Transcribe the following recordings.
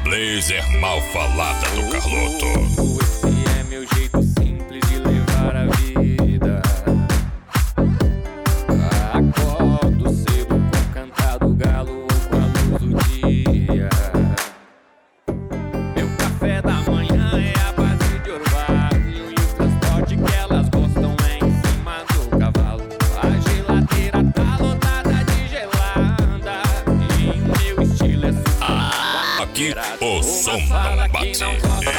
Blazer mal falada do Carloto. Esse é meu jeito simples de levar a vida. Acordo cedo com o cantar do galo ou com a luz do dia. Meu café da manhã é a base de orvalho, e o transporte que elas gostam é em cima do cavalo. A geladeira tá lotada de gelada, e o meu estilo é super. Aqui o som não bate, espanca.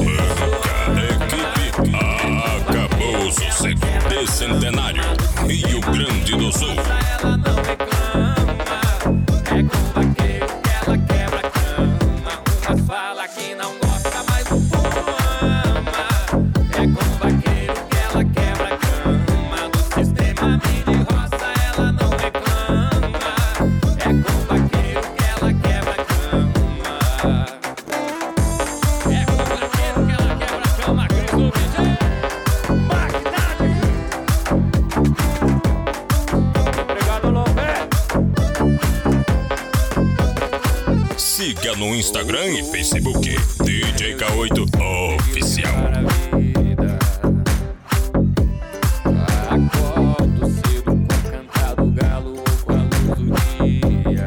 Equipe acabou o sossego bicentenário, Rio Grande do Sul. Ela não reclama, é com vaqueiro que ela quebra a cama. Umas fala que não gosta, mas o povo ama. É com vaqueiro que ela quebra a cama. Do sistema de roça ela não reclama. É com vaqueiro que ela quebra a cama. É com vaqueiro que ela quebra a cama. Cris do DJ Magnate. Obrigado, Lopé. Siga no Instagram e Facebook DJ K8 Oficial. Acordo cedo com o cantar do galo ou com a luz do dia.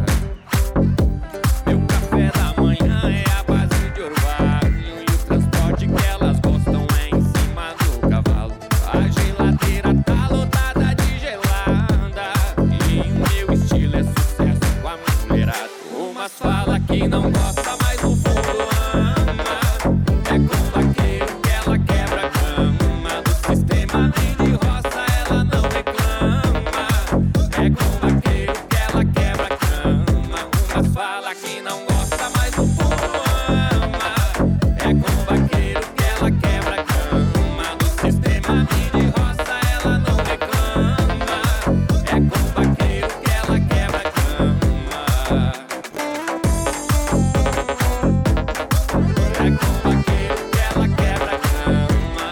Meu café da manhã é a base de orvalho, e o transporte que elas gostam é em cima do cavalo. A geladeira tá lotada de gelada, e o meu estilo é sucesso com a mulherada. Umas fala que não gosta, mas no fundo ama. É com vaqueiro que ela quebra a cama. Do sistema de roça ela não reclama. É com vaqueiro que ela quebra a cama. Umas fala que não gosta, mas no fundo ama. É com vaqueiro que ela quebra a cama. Do sistema de roça ela não reclama. É com vaqueiro que ela quebra a cama. É com vaqueiro que ela quebra a cama.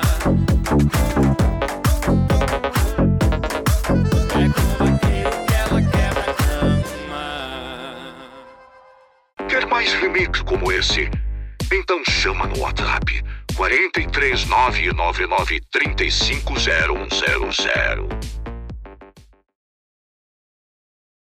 É com vaqueiro que ela quebra a cama. Quer mais remix como esse? Então chama no WhatsApp 43 999 35 0100.